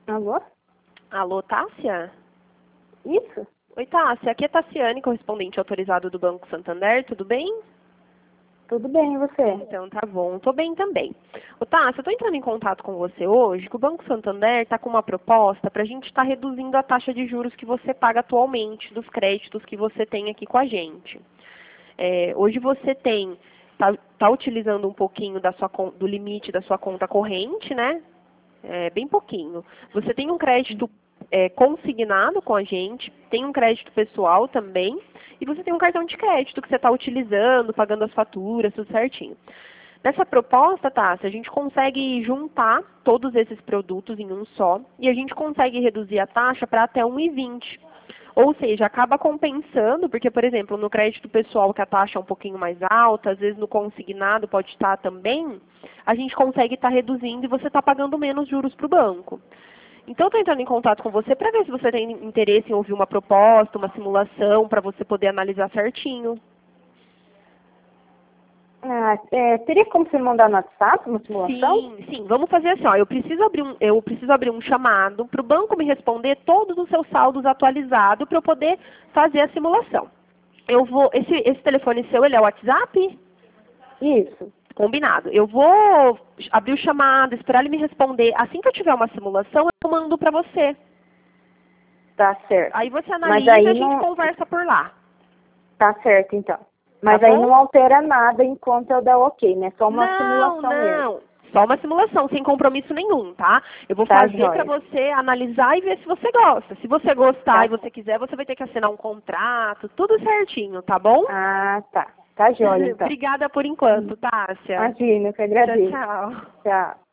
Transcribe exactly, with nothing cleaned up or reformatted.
Alô? Alô, Tássia? Isso? Oi, Tássia. Aqui é Tassiane, correspondente autorizado do Banco Santander. Tudo bem? Tudo bem, e você? Então, tá bom. Tô bem também. Ô, Tássia, eu tô entrando em contato com você hoje, que o Banco Santander tá com uma proposta pra gente estar reduzindo a taxa de juros que você paga atualmente dos créditos que você tem aqui com a gente. É, hoje você tem, tá, tá utilizando um pouquinho da sua, con- do limite da sua conta corrente, né? É, bem pouquinho. Você tem um crédito é, consignado com a gente, tem um crédito pessoal também, e você tem um cartão de crédito que você está utilizando, pagando as faturas, tudo certinho. Nessa proposta, Tássia, a gente consegue juntar todos esses produtos em um só, e a gente consegue reduzir a taxa para até um vírgula vinte. Ou seja, acaba compensando, porque, por exemplo, no crédito pessoal que a taxa é um pouquinho mais alta, às vezes no consignado pode estar também, a gente consegue estar reduzindo e você está pagando menos juros para o banco. Então, estou entrando em contato com você para ver se você tem interesse em ouvir uma proposta, uma simulação, para você poder analisar certinho. Ah, é, teria como você mandar no WhatsApp uma simulação? Sim, sim. Vamos fazer assim, ó. Eu preciso abrir um, eu preciso abrir um chamado para o banco me responder todos os seus saldos atualizados para eu poder fazer a simulação. Eu vou. Esse, esse telefone seu, ele é o WhatsApp? Isso. Combinado. Eu vou abrir o chamado, esperar ele me responder. Assim que eu tiver uma simulação, eu mando para você. Tá certo. Aí você Mas analisa e aí a gente não... conversa por lá. Tá certo, então. Mas Tá aí bom? não altera nada enquanto eu der o ok, né? Só uma Não, simulação mesmo. não. Só uma simulação, sem compromisso nenhum, tá? Eu vou Tá fazer para jóia. você analisar e ver se você gosta. Se você gostar Tá. e você quiser, você vai ter que assinar um contrato, tudo certinho, tá bom? Ah, tá. Tá jóia, então. Obrigada por enquanto, Tássia. Imagina, eu que Tchau, agradeço. tchau. Tchau.